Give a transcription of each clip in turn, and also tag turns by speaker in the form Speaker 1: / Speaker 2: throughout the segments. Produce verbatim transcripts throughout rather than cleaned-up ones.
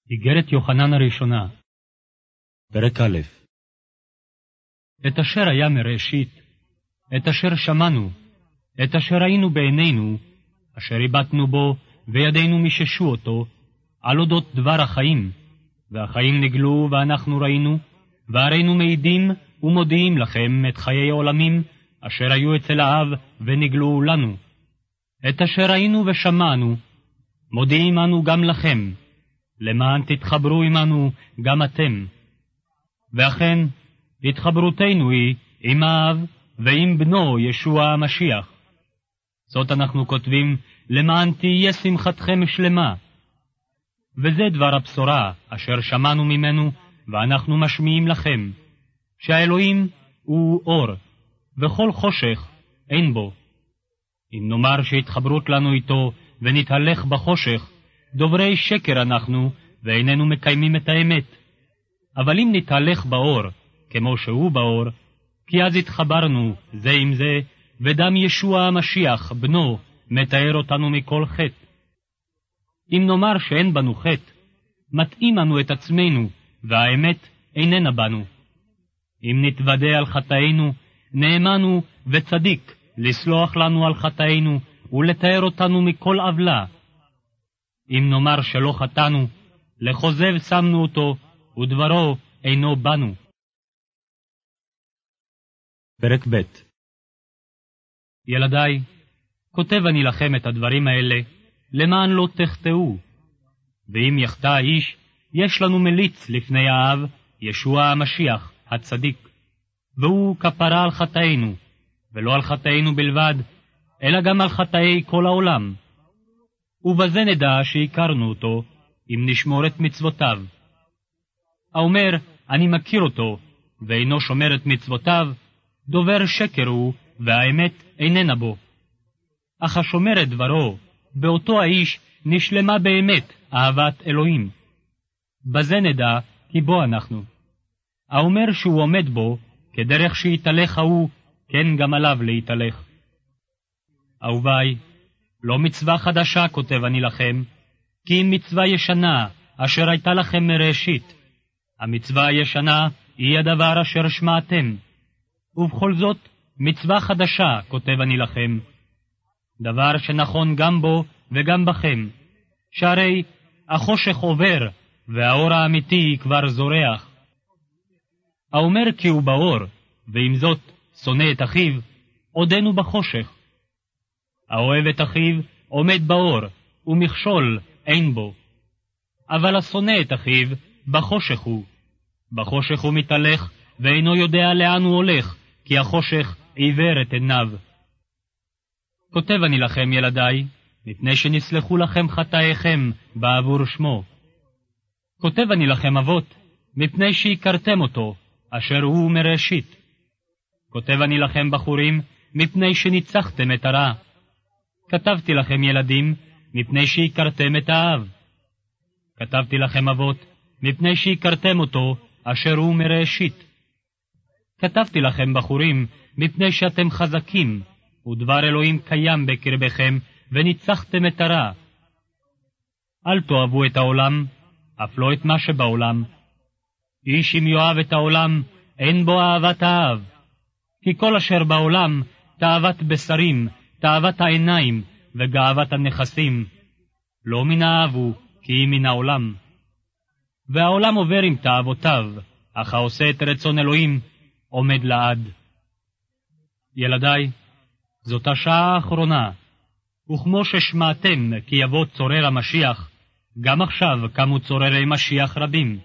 Speaker 1: איגרת יוחנן הראשונה.
Speaker 2: פרק א'.
Speaker 1: את אשר היה מראשית, את אשר שמענו, את אשר ראינו בעינינו, אשר הבטנו בו, וידינו מיששו אותו, על אודות דבר החיים. והחיים נגלו, ואנחנו ראינו, והרינו מעידים ומודיעים לכם את חיי עולמים, אשר היו אצל האב ונגלו לנו. את אשר ראינו ושמענו, מודיעים אנו גם לכם, למען תתחברו עמנו גם אתם. ואכן, התחברותנו היא עם האב ועם בנו ישוע המשיח. זאת אנחנו כותבים, למען תהיה שמחתכם שלמה. וזה דבר הבשורה אשר שמענו ממנו, ואנחנו משמיעים לכם, שהאלוהים הוא אור, וכל חושך אין בו. אם נאמר שהתחברות לנו איתו ונתהלך בחושך, דוברי שקר אנחנו, ואיננו מקיימים את האמת. אבל אם נתהלך באור, כמו שהוא באור, כי אז התחברנו זה עם זה, ודם ישוע המשיח, בנו, מתאר אותנו מכל חטא. אם נאמר שאין בנו חטא, מתאים אנו את עצמנו, והאמת איננה בנו. אם נתוודה על חטאינו, נאמנו וצדיק לסלוח לנו על חטאינו, ולתאר אותנו מכל עוולה. אם נאמר שלא חטאנו, לחוזב שמנו אותו, ודברו אינו בנו.
Speaker 2: פרק ב'.
Speaker 1: ילדיי, כותב אני לכם את הדברים האלה, למען לא תחטאו. ואם יחטא האיש, יש לנו מליץ לפני האב, ישוע המשיח, הצדיק. והוא כפרה על חטאינו, ולא על חטאינו בלבד, אלא גם על חטאי כל העולם. ובזה נדע שהכרנו אותו, אם נשמור את מצוותיו. האומר, אני מכיר אותו, ואינו שומר את מצוותיו, דובר שקר הוא, והאמת איננה בו. אך השומר את דברו, באותו האיש נשלמה באמת אהבת אלוהים. בזה נדע כי בו אנחנו. האומר שהוא עומד בו, כדרך שיתהלך ההוא, כן גם עליו להתהלך. אהוביי, לא מצווה חדשה כותב אני לכם, כי אם מצווה ישנה, אשר הייתה לכם מראשית. המצווה הישנה היא הדבר אשר שמעתם. ובכל זאת, מצווה חדשה כותב אני לכם. דבר שנכון גם בו וגם בכם, שהרי החושך עובר, והאור האמיתי כבר זורח. האומר כי הוא באור, ועם זאת שונא את אחיו, עודנו בחושך. האוהב את אחיו עומד באור, ומכשול אין בו. אבל השונא את אחיו בחושך הוא. בחושך הוא מתהלך, ואינו יודע לאן הוא הולך, כי החושך עיוור את עיניו. כותב אני לכם ילדיי, מפני שנסלחו לכם חטאיכם בעבור שמו. כותב אני לכם אבות, מפני שהכרתם אותו, אשר הוא מראשית. כותב אני לכם בחורים, מפני שניצחתם את הרע. כתבתי לכם ילדים, מפני שהכרתם את האב. כתבתי לכם אבות, מפני שהכרתם אותו, אשר הוא מראשית. כתבתי לכם בחורים, מפני שאתם חזקים, ודבר אלוהים קיים בקרבכם, וניצחתם את הרע. אל תאהבו את העולם, אף לא את מה שבעולם. איש אם יאהב את העולם, אין בו אהבת האב. כי כל אשר בעולם, תאוות בשרים, תאוות העיניים, וגאוות הנכסים. לא מן האב הוא, כי היא מן העולם. והעולם עובר עם תאוותיו, אך העושה את רצון אלוהים, עומד לעד. ילדיי, זאת השעה האחרונה, וכמו ששמעתם כי יבוא צורר המשיח, גם עכשיו קמו צוררי משיח רבים.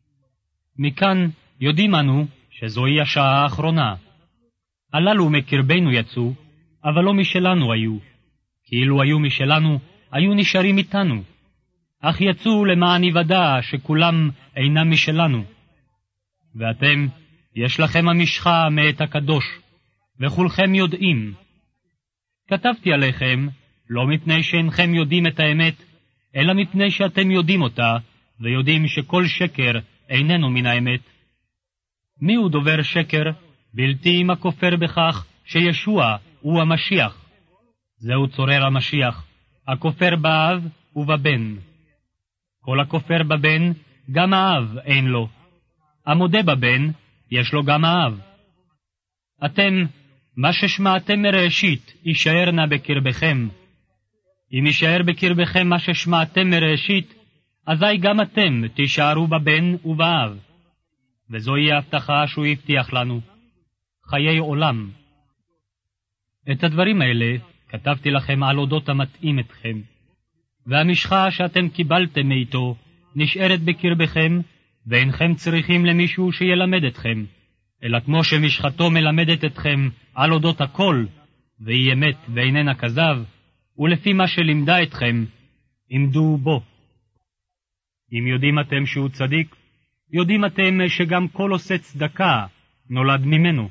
Speaker 1: מכאן יודעים אנו שזוהי השעה האחרונה. הללו מקרבנו יצאו, אבל לא משלנו היו. כאילו היו משלנו, היו נשארים איתנו. אך יצאו למען יוודע שכולם אינם משלנו. ואתם, יש לכם המשחה מאת הקדוש, וכולכם יודעים. כתבתי עליכם, לא מפני שאינכם יודעים את האמת, אלא מפני שאתם יודעים אותה, ויודעים שכל שקר איננו מן האמת. מי הוא דובר שקר? בלתי אם הכופר בכך שישוע הוא המשיח. זהו צורר המשיח, הכופר באב ובבן. כל הכופר בבן, גם האב אין לו. המודה בבן, יש לו גם האב. אתם, מה ששמעתם מראשית, יישאר נא בקרבכם. אם יישאר בקרבכם מה ששמעתם מראשית, אזי גם אתם תישארו בבן ובאב. וזוהי ההבטחה שהוא הבטיח לנו, חיי עולם. את הדברים האלה כתבתי לכם על אודות המתאים אתכם, והמשחה שאתם קיבלתם מאיתו נשארת בקרבכם, ואינכם צריכים למישהו שילמד אתכם, אלא כמו שמשחתו מלמדת אתכם על אודות הכל, והיא אמת ואיננה כזב, ולפי מה שלימדה אתכם, עמדו בו. אם יודעים אתם שהוא צדיק, יודעים אתם שגם כל עושה צדקה נולד ממנו.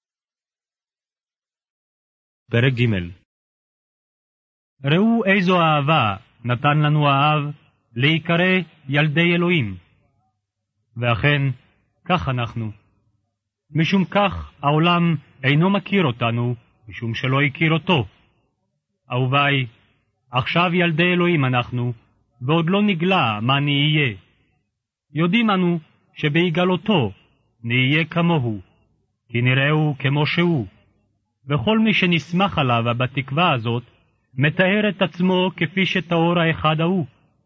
Speaker 2: פרק ג'.
Speaker 1: ראו איזו אהבה נתן לנו האב להיקרא ילדי אלוהים. ואכן, כך אנחנו. משום כך העולם אינו מכיר אותנו, משום שלא הכיר אותו. אהוביי, עכשיו ילדי אלוהים אנחנו, ועוד לא נגלה מה נהיה. יודעים אנו שבהיגלותו נהיה כמוהו, כי נראהו כמו שהוא. וכל מי שנסמך עליו בתקווה הזאת, מתאר את עצמו כפי שטהור האחד ההוא.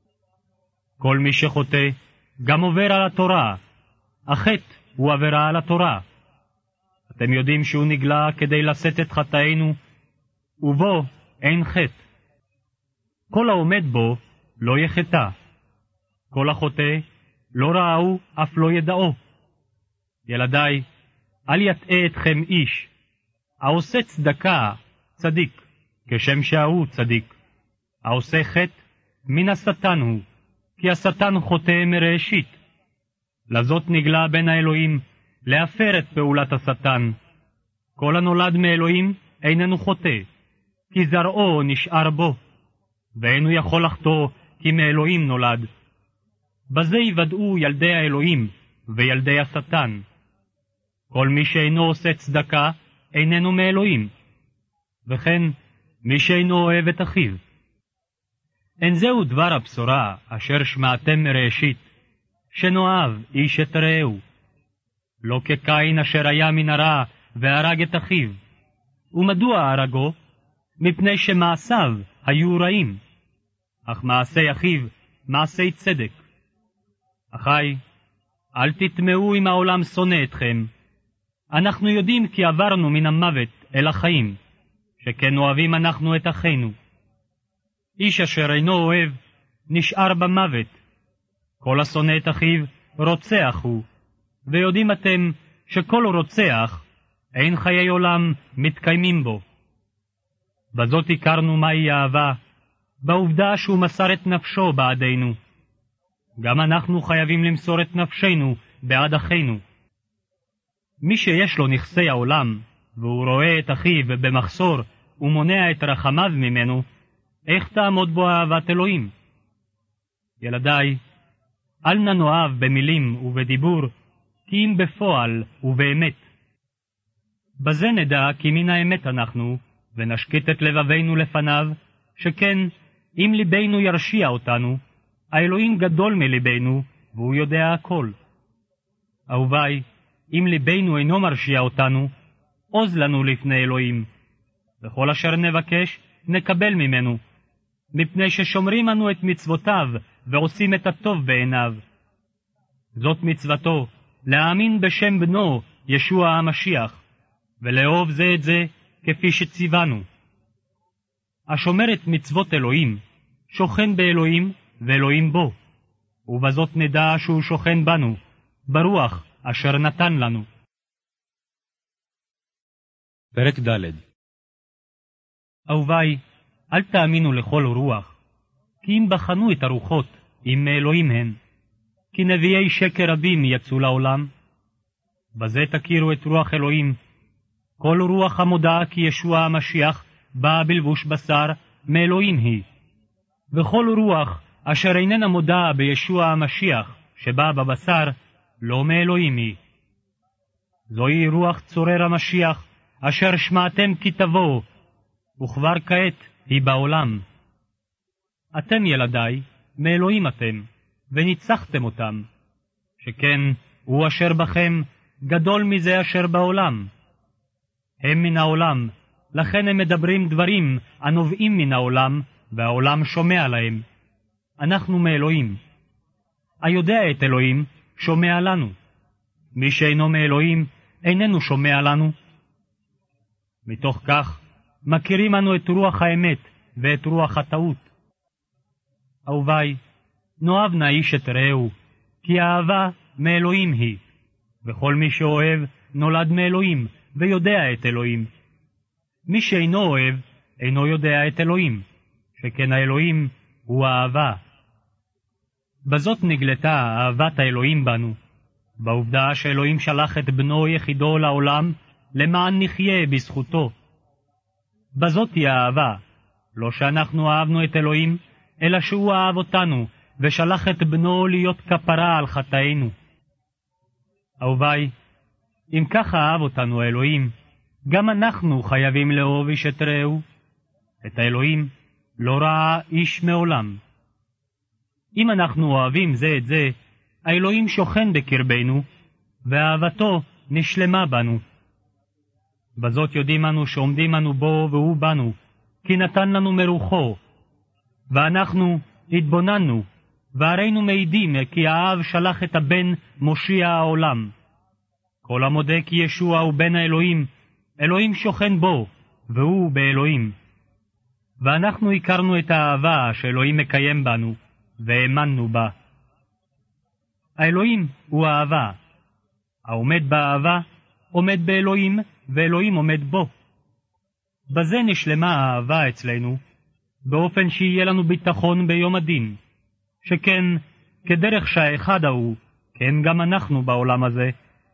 Speaker 1: כל מי שחוטא גם עובר על התורה, החטא הוא עבירה על התורה. אתם יודעים שהוא נגלה כדי לשאת את חטאינו, ובו אין חטא. כל העומד בו לא יחטא. כל החוטא לא ראהו אף לא ידעו. ילדיי, אל יטעה אתכם איש. העושה צדקה צדיק, כשם שההוא צדיק. העושה חטא מן השטן הוא, כי השטן חוטא מראשית. לזאת נגלה בין האלוהים להפר את פעולת השטן. כל הנולד מאלוהים איננו חוטא, כי זרעו נשאר בו, ואינו יכול לחטוא כי מאלוהים נולד. בזה יוודאו ילדי האלוהים וילדי השטן. כל מי שאינו עושה צדקה איננו מאלוהים, וכן מי שאינו אוהב את אחיו. אין זהו דבר הבשורה אשר שמעתם מראשית, שנאהב איש את רעהו. לא כקין אשר היה מן הרע והרג את אחיו. ומדוע הרגו? מפני שמעשיו היו רעים, אך מעשי אחיו מעשי צדק. אחי, אל תטמעו אם העולם שונא אתכם. אנחנו יודעים כי עברנו מן המוות אל החיים, שכן אוהבים אנחנו את אחינו. איש אשר אינו אוהב נשאר במוות. כל השונא את אחיו רוצח הוא, ויודעים אתם שכל רוצח אין חיי עולם מתקיימים בו. בזאת הכרנו מהי אהבה, בעובדה שהוא מסר את נפשו בעדנו. גם אנחנו חייבים למסור את נפשנו בעד אחינו. מי שיש לו נכסי העולם, והוא רואה את אחיו במחסור ומונע את רחמיו ממנו, איך תעמוד בו אהבת אלוהים? ילדיי, אל נא נאהב במילים ובדיבור, כי אם בפועל ובאמת. בזה נדע כי מן האמת אנחנו, ונשקיט את לבבינו לפניו, שכן אם ליבנו ירשיע אותנו, האלוהים גדול מליבנו, והוא יודע הכל. אהוביי, אם ליבנו אינו מרשיע אותנו, עוז לנו לפני אלוהים, וכל אשר נבקש נקבל ממנו, מפני ששומרים אנו את מצוותיו ועושים את הטוב בעיניו. זאת מצוותו, להאמין בשם בנו ישוע המשיח, ולאהוב זה את זה כפי שציוונו. השומר את מצוות אלוהים, שוכן באלוהים ואלוהים בו, ובזאת נדע שהוא שוכן בנו, ברוח אשר נתן לנו.
Speaker 2: פרק ד'.
Speaker 1: אהוביי, אל תאמינו לכל רוח, כי אם בחנו את הרוחות, אם מאלוהים הן, כי נביאי שקר רבים יצאו לעולם. בזה תכירו את רוח אלוהים. כל רוח המודעה כי ישוע המשיח באה בלבוש בשר, מאלוהים היא. וכל רוח אשר איננה מודעה בישוע המשיח שבאה בבשר, לא מאלוהים היא. זוהי רוח צורר המשיח, אשר שמעתם כי תבוא, וכבר כעת היא בעולם. אתם ילדיי, מאלוהים אתם, וניצחתם אותם, שכן הוא אשר בכם גדול מזה אשר בעולם. הם מן העולם, לכן הם מדברים דברים הנובעים מן העולם, והעולם שומע להם. אנחנו מאלוהים. היודע את אלוהים שומע לנו. מי שאינו מאלוהים איננו שומע לנו. מתוך כך מכירים אנו את רוח האמת ואת רוח הטעות. אהוביי, נאהב נא איש את רעהו, כי האהבה מאלוהים היא, וכל מי שאוהב נולד מאלוהים ויודע את אלוהים. מי שאינו אוהב אינו יודע את אלוהים, שכן האלוהים הוא האהבה. בזאת נגלתה אהבת האלוהים בנו, בעובדה שאלוהים שלח את בנו יחידו לעולם למען נחיה בזכותו. בזאת היא האהבה, לא שאנחנו אהבנו את אלוהים, אלא שהוא אהב אותנו ושלח את בנו להיות כפרה על חטאינו. אהוביי, אם ככה אהב אותנו האלוהים, גם אנחנו חייבים לאהוב איש את רעהו. את האלוהים לא ראה איש מעולם. אם אנחנו אוהבים זה את זה, האלוהים שוכן בקרבנו, ואהבתו נשלמה בנו. בזאת יודעים אנו שעומדים אנו בו והוא בנו, כי נתן לנו מרוחו. ואנחנו התבוננו, והרינו מעידים כי האב שלח את הבן מושיע העולם. כל המודה כי ישוע הוא בן האלוהים, אלוהים שוכן בו, והוא באלוהים. ואנחנו הכרנו את האהבה שאלוהים מקיים בנו, והאמנו בה. האלוהים הוא אהבה. העומד באהבה עומד באלוהים, ואלוהים עומד בו. בזה נשלמה האהבה אצלנו, באופן שיהיה לנו ביטחון ביום הדין, שכן כדרך שהאחד ההוא, כן גם אנחנו בעולם הזה.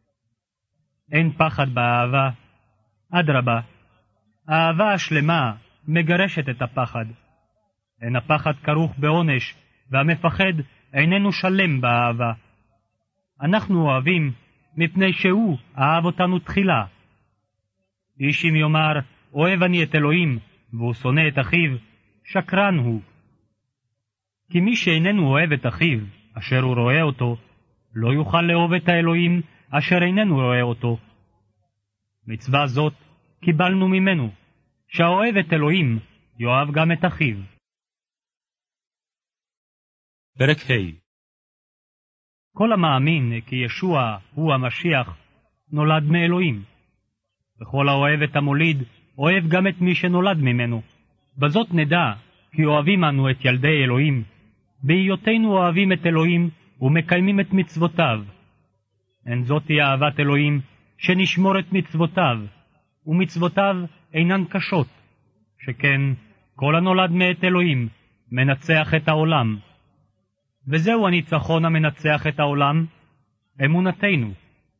Speaker 1: אין פחד באהבה, אדרבה, האהבה השלמה מגרשת את הפחד. אין הפחד כרוך בעונש, והמפחד איננו שלם באהבה. אנחנו אוהבים מפני שהוא אהב אותנו תחילה. איש אם יאמר, אוהב אני את אלוהים, והוא שונא את אחיו, שקרן הוא. כי מי שאיננו אוהב את אחיו, אשר הוא רואה אותו, לא יוכל לאהוב את האלוהים, אשר איננו רואה אותו. מצווה זאת קיבלנו ממנו, שהאוהב את אלוהים, יאהב גם את אחיו.
Speaker 2: פרק ה'.
Speaker 1: כל המאמין כי ישוע הוא המשיח, נולד מאלוהים. וכל האוהב את המוליד, אוהב גם את מי שנולד ממנו. בזאת נדע, כי אוהבים אנו את ילדי אלוהים, בהיותנו אוהבים את אלוהים ומקיימים את מצוותיו. אין זאת היא אהבת אלוהים, שנשמור את מצוותיו, ומצוותיו אינן קשות, שכן כל הנולד מאת אלוהים מנצח את העולם. וזהו הניצחון המנצח את העולם, אמונתנו.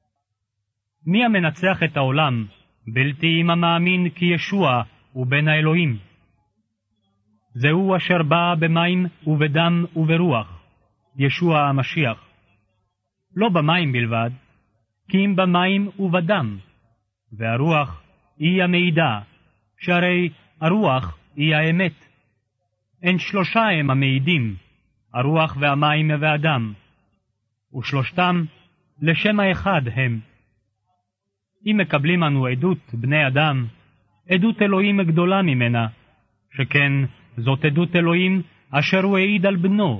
Speaker 1: מי המנצח את העולם, בלתי אם המאמין כי ישוע הוא בן האלוהים. זהו אשר בא במים ובדם וברוח, ישוע המשיח. לא במים בלבד, כי אם במים ובדם, והרוח היא המעידה, שהרי הרוח היא האמת. אין שלושה הם המעידים, הרוח והמים והדם, ושלושתם לשם האחד הם. אם מקבלים אנו עדות בני אדם, עדות אלוהים גדולה ממנה, שכן זאת עדות אלוהים אשר הוא העיד על בנו.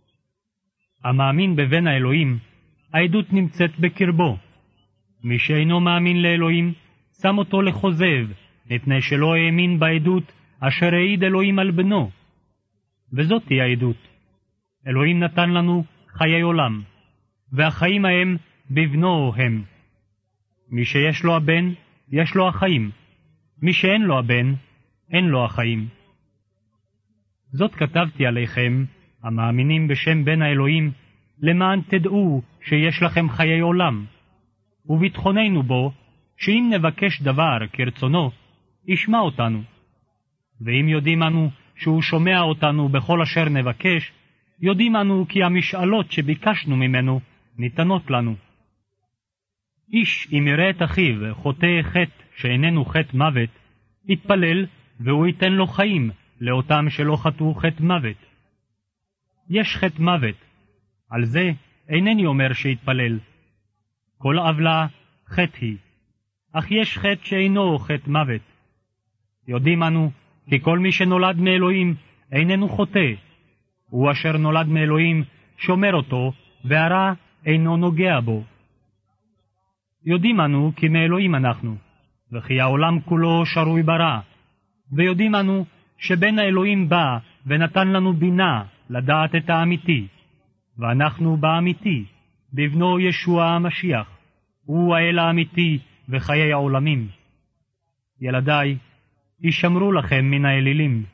Speaker 1: המאמין בבן האלוהים, העדות נמצאת בקרבו. מי שאינו מאמין לאלוהים, שם אותו לחוזב, מפני שלא האמין בעדות אשר העיד אלוהים על בנו. וזאת היא העדות. אלוהים נתן לנו חיי עולם, והחיים ההם בבנו הם. מי שיש לו הבן, יש לו החיים. מי שאין לו הבן, אין לו החיים. זאת כתבתי עליכם, המאמינים בשם בן האלוהים, למען תדעו שיש לכם חיי עולם. וביטחוננו בו, שאם נבקש דבר כרצונו, ישמע אותנו. ואם יודעים אנו שהוא שומע אותנו בכל אשר נבקש, יודעים אנו כי המשאלות שביקשנו ממנו ניתנות לנו. איש אם יראה את אחיו חוטא חטא שאיננו חטא מוות, יתפלל והוא ייתן לו חיים לאותם שלא חטאו חטא מוות. יש חטא מוות, על זה אינני אומר שיתפלל. כל עוולה חטא היא, אך יש חטא שאינו חטא מוות. יודעים אנו כי כל מי שנולד מאלוהים איננו חוטא, הוא אשר נולד מאלוהים שומר אותו, והרע אינו נוגע בו. יודעים אנו כי מאלוהים אנחנו, וכי העולם כולו שרוי ברע, ויודעים אנו שבן האלוהים בא ונתן לנו בינה לדעת את האמיתי, ואנחנו באמיתי, בבנו ישוע המשיח, הוא האל האמיתי וחיי העולמים. ילדיי, הישמרו לכם מן האלילים.